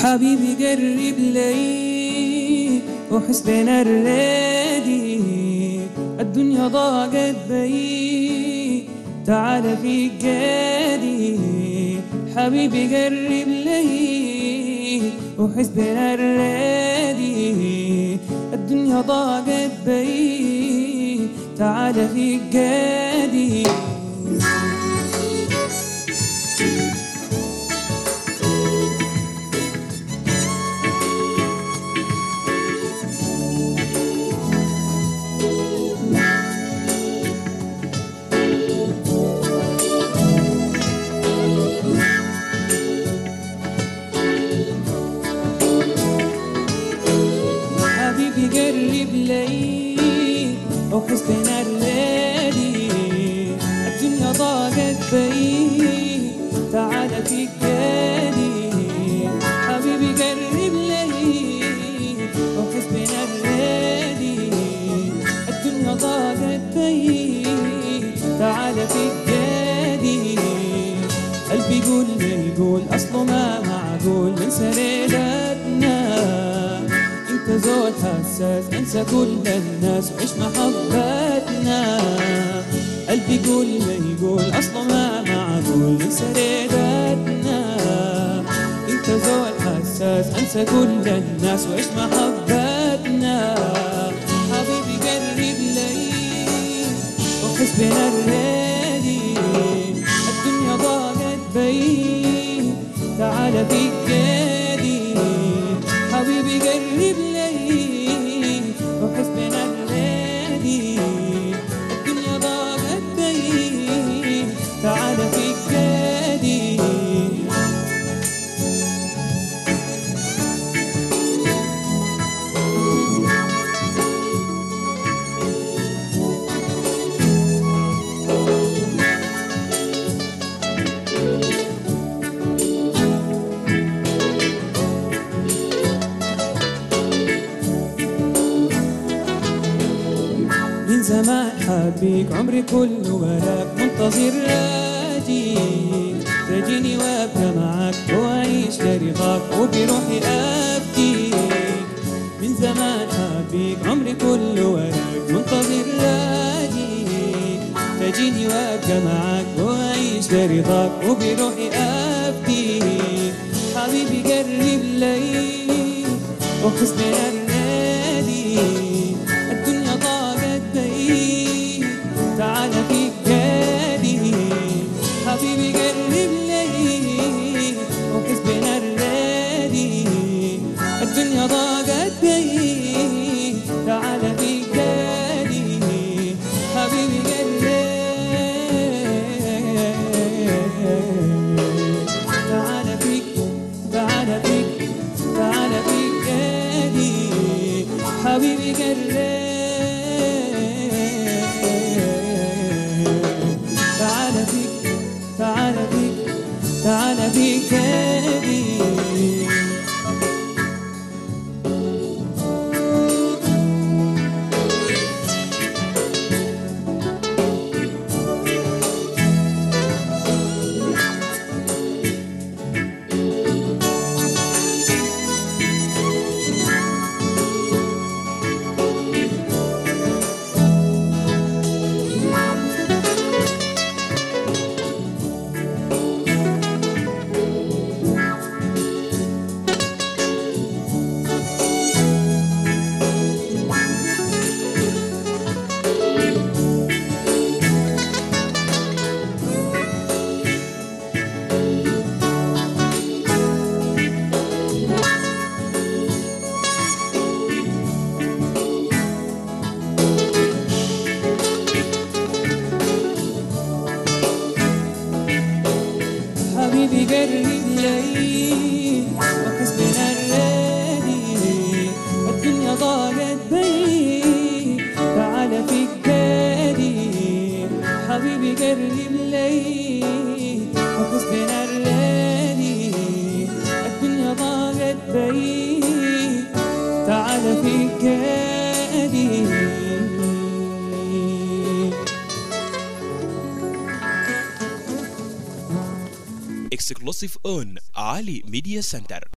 حبيبي قرب لي وحس بنا الرادي، الدنيا ضاقت بي تعال في قادي. حبيبي قرب لي وحس بنا الرادي، الدنيا ضاقت بي تعال في قادي. قرب لي وحس بنا الليلي، الدنيا ضاقت بي تعال في قادي. حبيبي قرب لي وحس بنا الليلي، الدنيا ضاقت بي تعال في قادي. قلبي يقول أصله ما معقول ننسى ليلتنا، انت زول حساس انسى كل الناس وعيش محبتنا. قلبي يقول اصله ما معقول ننسى ليلتنا، انت زول حساس انسى كل الناس وعيش محبتنا. حبيبي قرب لي وحس بنا الليلي، الدنيا ضاقت بي تعال في قادي. حبيبي قرب لي وحس بنا الليلي، الدنيا ضاقت بي تعال في قادي. من زمان حبيك عمري كله وراك منتظر راجيك، تجيني وابقى معاك واعيش لرضاك وبروحي ابكيك. من زمان حبيك عمري كله وراك منتظر راجيك، تجيني وابقى معاك واعيش لرضاك وبروحي ابكيك. حبيبي قرب لي وحس بنا النادي، الدنيا ضاقت بي تعال في قادي. حبيبي قرب لي وحس بنا النادي، الدنيا ضاقت بي تعال في قادي. حبيبي قرب تعال في تعال في تعال في قادي. حبيبي قرب تعال في قادي. حبيبي قرب لي وحس بنا الرادي، الدنيا ضاقت بي تعال في قادي. حبيبي قرب لي وحس بنا الرادي، الدنيا ضاقت بي تعال في قادي. exclusive on Ali Media Center.